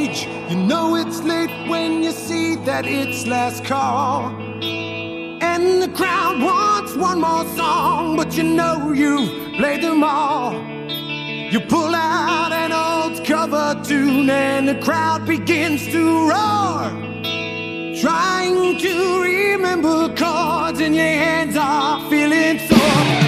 stage. You know it's late when you see that it's last call, and the crowd wants one more song, but you know you've played them all. You pull out an old cover tune and the crowd begins to roar, trying to remember chords and your hands are feeling sore.